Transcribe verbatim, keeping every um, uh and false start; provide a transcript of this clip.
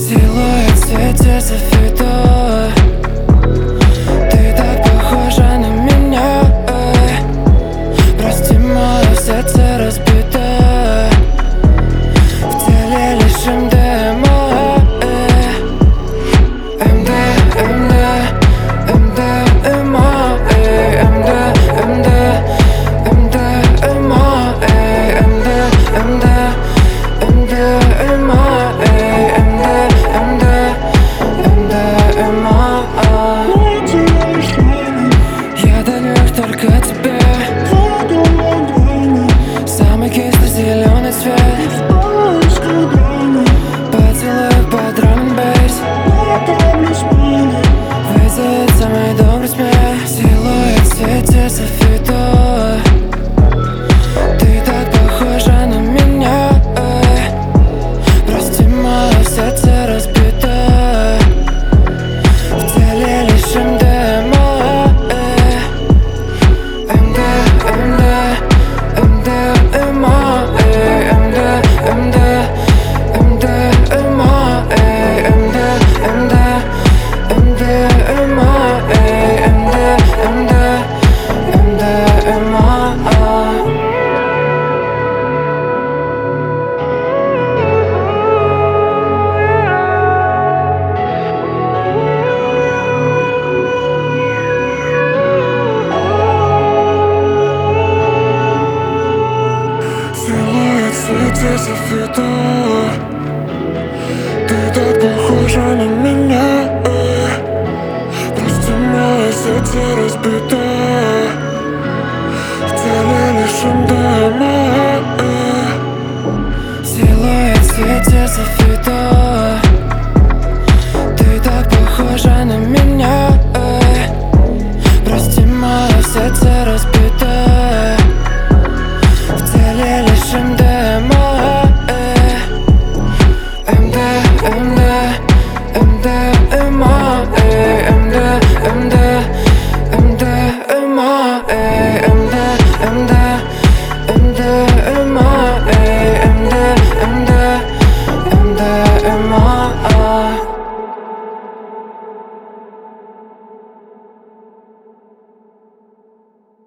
Силуэт светится в виду. Ты так похожа на меня, эй. Прости, мое сердце разбито. В теле лишь эм дэ эм а, эй. эм дэ, эм дэ, эм дэ эм а, эй. эм дэ, эм дэ, эм дэ эм а, эй. эм дэ, эм дэ, эм дэ эм а, эй. эм дэ, эм дэ, эм дэ эм а. Я дарю их только тебе. Самый кислый зеленый цвет. Поцелуй под драм н бейс. Вызовет самый добрый смех. Силуэт светится в виду. Ты так похожа на меня, эй. Прости, мое сердце разбито. В теле лишь эм дэ эм а, эй. эм дэ, эм дэ, эм дэ эм а, эй. эм дэ, эм дэ, эм дэ эм а, эй. эм дэ, эм дэ, эм дэ эм а, эй. эм дэ, эм дэ, эм дэ эм а. Силуэт светится в виду. Ты так похожа на меня, эй. Прости, мое сердце разбито. В теле лишь эм дэ эм а, эй. Силуэт светится в виду.